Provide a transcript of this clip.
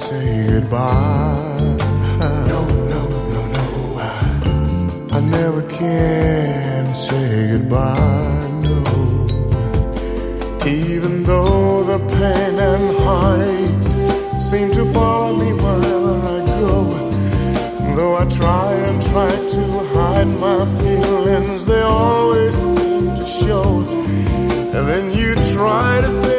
say goodbye. No, no, no, no. I never can say goodbye, no. Even though the pain and heartaches seem to follow me wherever I go, though I try and try to hide my feelings, they always seem to show. And then you try to say